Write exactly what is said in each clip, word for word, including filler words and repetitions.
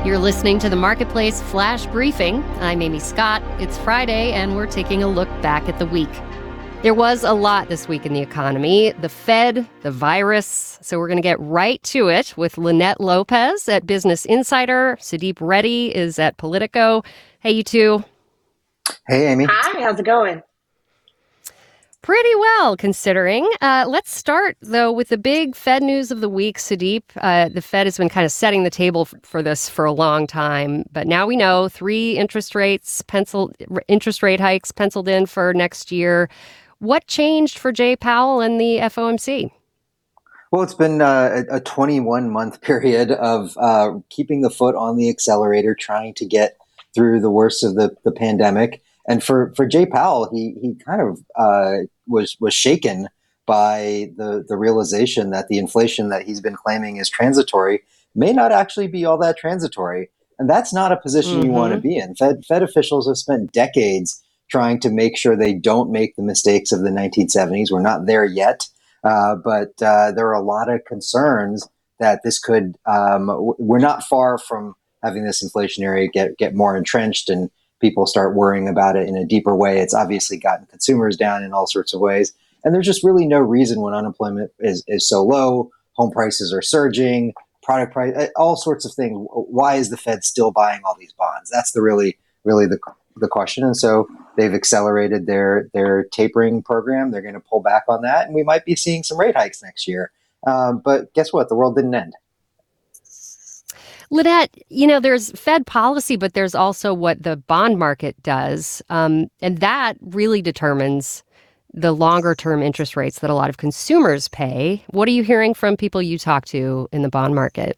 You're listening to the Marketplace Flash Briefing. I'm Amy Scott. It's Friday, and we're taking a look back at the week. There was a lot this week in the economy, the Fed, the virus. So we're going to get right to it with Lynette Lopez at Business Insider. Sudeep Reddy is at Politico. Hey, you two. Hey, Amy. Hi, how's it going? Pretty well, considering. Uh, let's start, though, with the big Fed news of the week, Sudeep. Uh, the Fed has been kind of setting the table f- for this for a long time, but now we know three interest rates, pencil interest rate hikes penciled in for next year. What changed for Jay Powell and the F O M C? Well, it's been uh, a twenty-one month period of uh, keeping the foot on the accelerator, trying to get through the worst of the, the pandemic. And for, for Jay Powell, he he kind of uh, was was shaken by the the realization that the inflation that he's been claiming is transitory may not actually be all that transitory, and that's not a position mm-hmm. you want to be in. Fed Fed officials have spent decades trying to make sure they don't make the mistakes of the nineteen seventies. We're not there yet, uh, but uh, there are a lot of concerns that this could. Um, we're not far from having this inflationary get get more entrenched and people start worrying about it in a deeper way. It's obviously gotten consumers down in all sorts of ways. And there's just really no reason when unemployment is, is so low, home prices are surging, product price, all sorts of things. Why is the Fed still buying all these bonds? That's the really, really the, the question. And so they've accelerated their, their tapering program. They're going to pull back on that. And we might be seeing some rate hikes next year. Um, but guess what? The world didn't end. Lynette, you know, there's Fed policy, but there's also what the bond market does. Um, and that really determines the longer term interest rates that a lot of consumers pay. What are you hearing from people you talk to in the bond market?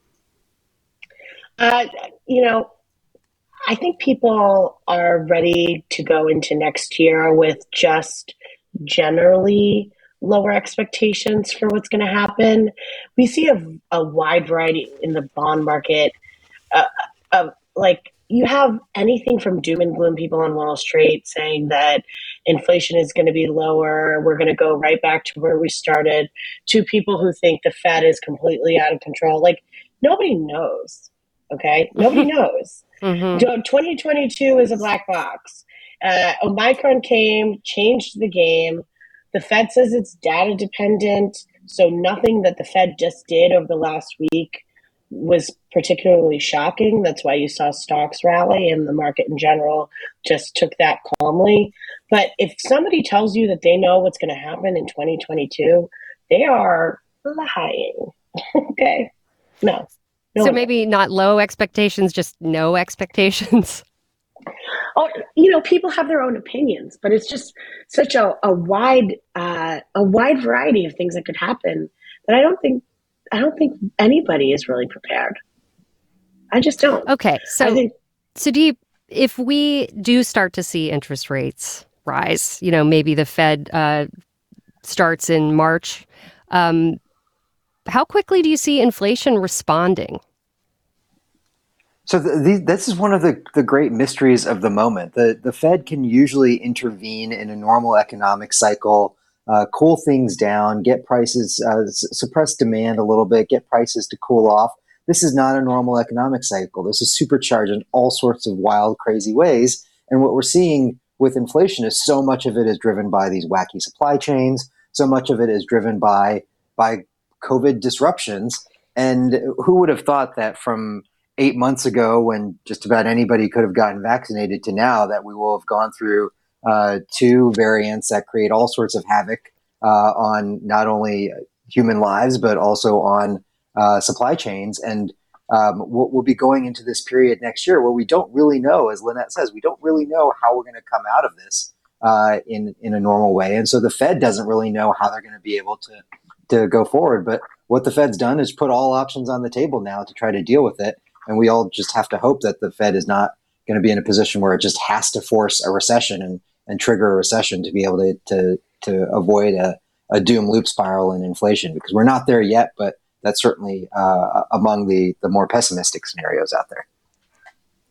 Uh, you know, I think people are ready to go into next year with just generally lower expectations for what's going to happen. We see a, a wide variety in the bond market uh, of like you have anything from doom and gloom people on Wall Street saying that inflation is going to be lower, we're going to go right back to where we started, to people who think the Fed is completely out of control. Like nobody knows. Okay. Nobody knows. Mm-hmm. twenty twenty-two is a black box. Uh, Omicron came, changed the game. The Fed says it's data dependent, so nothing that the Fed just did over the last week was particularly shocking. That's why you saw stocks rally, and the market in general just took that calmly. But if somebody tells you that they know what's going to happen in twenty twenty-two, they are lying. Okay? No. no so maybe not low expectations, just no expectations. Oh, you know, people have their own opinions, but it's just such a, a wide, uh, a wide variety of things that could happen that I don't think, I don't think anybody is really prepared. I just don't. Okay, so I think, Sudeep, if we do start to see interest rates rise, you know, maybe the Fed uh, starts in March. Um, how quickly do you see inflation responding? So the, the, this is one of the, the great mysteries of the moment. The, the Fed can usually intervene in a normal economic cycle, uh, cool things down, get prices, uh, s- suppress demand a little bit, get prices to cool off. This is not a normal economic cycle. This is supercharged in all sorts of wild, crazy ways. And what we're seeing with inflation is so much of it is driven by these wacky supply chains. So much of it is driven by, by COVID disruptions. And who would have thought that from eight months ago, when just about anybody could have gotten vaccinated, to now that we will have gone through uh, two variants that create all sorts of havoc uh, on not only human lives, but also on uh, supply chains. And um, we'll, we'll be going into this period next year where we don't really know, as Lynette says, we don't really know how we're going to come out of this uh, in, in a normal way. And so the Fed doesn't really know how they're going to be able to, to go forward. But what the Fed's done is put all options on the table now to try to deal with it. And we all just have to hope that the Fed is not going to be in a position where it just has to force a recession and, and trigger a recession to be able to to, to avoid a, a doom loop spiral in inflation, because we're not there yet, but that's certainly uh, among the, the more pessimistic scenarios out there.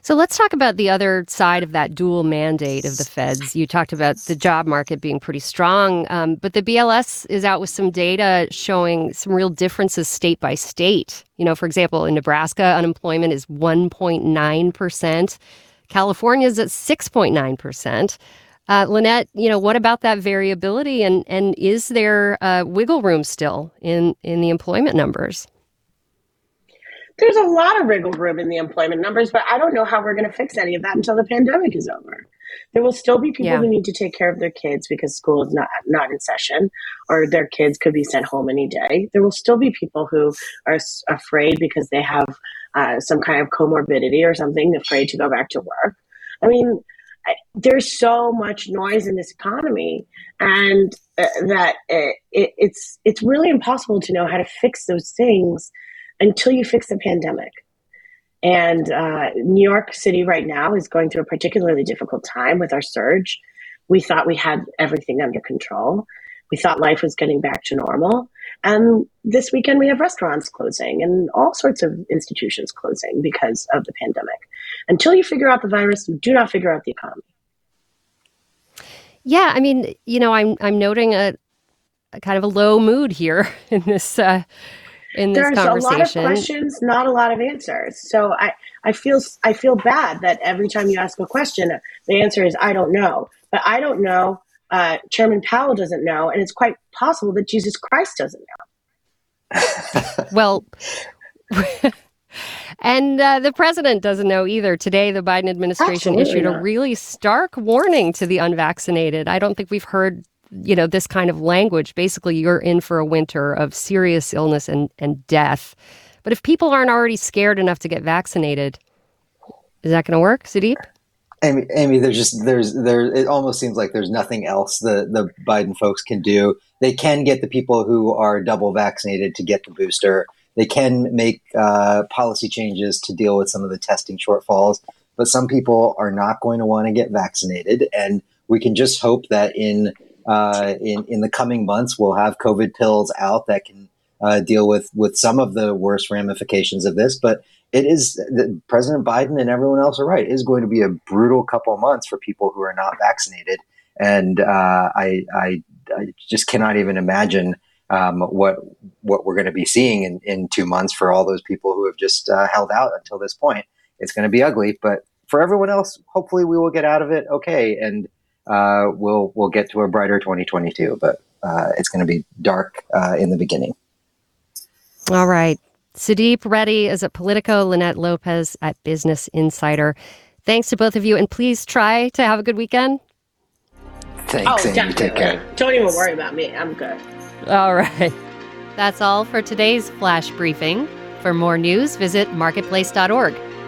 So let's talk about the other side of that dual mandate of the feds. You talked about the job market being pretty strong, um, but the B L S is out with some data showing some real differences state by state. You know, for example, in Nebraska, unemployment is one point nine percent. California is at six point nine percent. Uh, Lynette, you know, what about that variability, and, and is there uh, wiggle room still in, in the employment numbers? There's a lot of wiggle room in the employment numbers, but I don't know how we're going to fix any of that until the pandemic is over. There will still be people Yeah. who need to take care of their kids because school is not, not in session, or their kids could be sent home any day. There will still be people who are s- afraid because they have uh, some kind of comorbidity or something, afraid to go back to work. I mean, I, there's so much noise in this economy, and uh, that it, it, it's it's really impossible to know how to fix those things until you fix the pandemic. And uh, New York City right now is going through a particularly difficult time with our surge. We thought we had everything under control. We thought life was getting back to normal. And this weekend we have restaurants closing and all sorts of institutions closing because of the pandemic. Until you figure out the virus, you do not figure out the economy. Yeah, I mean, you know, I'm I'm noting a, a kind of a low mood here in this uh, in this There's conversation. a lot of questions, not a lot of answers. So I, I feel I feel bad that every time you ask a question, the answer is I don't know. But I don't know. Uh, Chairman Powell doesn't know, and it's quite possible that Jesus Christ doesn't know. Well, and uh, the president doesn't know either. Today, the Biden administration Absolutely issued a not. really stark warning to the unvaccinated. I don't think we've heard, you know, this kind of language. Basically, you're in for a winter of serious illness and, and death. But if people aren't already scared enough to get vaccinated, is that going to work, Sudeep? Amy, Amy, there's just there's there. It almost seems like there's nothing else the the Biden folks can do. They can get the people who are double vaccinated to get the booster. They can make uh, policy changes to deal with some of the testing shortfalls. But some people are not going to want to get vaccinated, and we can just hope that in uh, in in the coming months we'll have COVID pills out that can uh, deal with with some of the worst ramifications of this. But it is President Biden and everyone else are right. It is going to be a brutal couple of months for people who are not vaccinated. And uh, I, I, I just cannot even imagine um, what what we're going to be seeing in, in two months for all those people who have just uh, held out until this point. It's going to be ugly. But for everyone else, hopefully we will get out of it okay. And uh, we'll we'll get to a brighter twenty twenty-two. But uh, it's going to be dark uh, in the beginning. All right. Sudeep Reddy is at Politico, Lynette Lopez at Business Insider. Thanks to both of you, and please try to have a good weekend. Thanks, Oh, Amy. definitely. Take care. Don't even worry about me. I'm good. All right. That's all for today's Flash Briefing. For more news, visit marketplace dot org.